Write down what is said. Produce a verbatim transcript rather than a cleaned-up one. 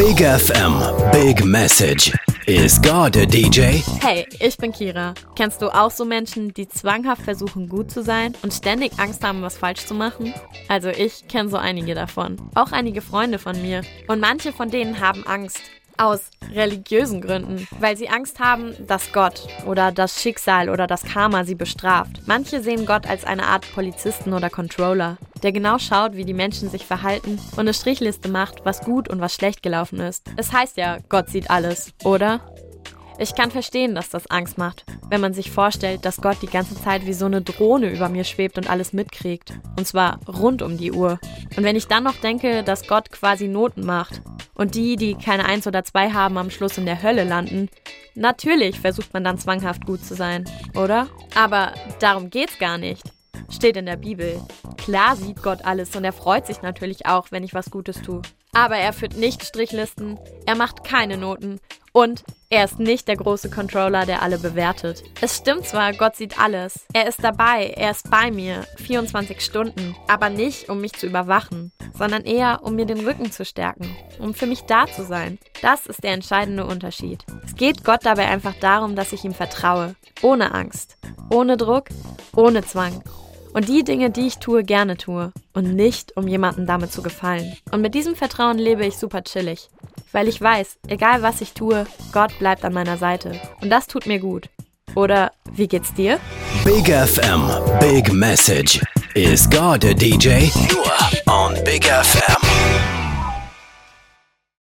Big F M, Big Message. Is God a D J? Hey, ich bin Kira. Kennst du auch so Menschen, die zwanghaft versuchen, gut zu sein und ständig Angst haben, was falsch zu machen? Also ich kenne so einige davon. Auch einige Freunde von mir. Und manche von denen haben Angst. Aus religiösen Gründen, weil sie Angst haben, dass Gott oder das Schicksal oder das Karma sie bestraft. Manche sehen Gott als eine Art Polizisten oder Controller, der genau schaut, wie die Menschen sich verhalten und eine Strichliste macht, was gut und was schlecht gelaufen ist. Es heißt ja, Gott sieht alles, oder? Ich kann verstehen, dass das Angst macht, wenn man sich vorstellt, dass Gott die ganze Zeit wie so eine Drohne über mir schwebt und alles mitkriegt. Und zwar rund um die Uhr. Und wenn ich dann noch denke, dass Gott quasi Noten macht und die, die keine Eins oder Zwei haben, am Schluss in der Hölle landen, natürlich versucht man dann zwanghaft gut zu sein, oder? Aber darum geht's gar nicht. Steht in der Bibel. Klar sieht Gott alles und er freut sich natürlich auch, wenn ich was Gutes tue. Aber er führt nicht Strichlisten, er macht keine Noten und er ist nicht der große Controller, der alle bewertet. Es stimmt zwar, Gott sieht alles. Er ist dabei, er ist bei mir, vierundzwanzig Stunden. Aber nicht, um mich zu überwachen, sondern eher, um mir den Rücken zu stärken, um für mich da zu sein. Das ist der entscheidende Unterschied. Es geht Gott dabei einfach darum, dass ich ihm vertraue. Ohne Angst, ohne Druck, ohne Zwang. Und die Dinge, die ich tue, gerne tue. Und nicht, um jemandem damit zu gefallen. Und mit diesem Vertrauen lebe ich super chillig. Weil ich weiß, egal was ich tue, Gott bleibt an meiner Seite. Und das tut mir gut. Oder wie geht's dir? Big F M, Big Message. Is God a D J? Nur on Big F M.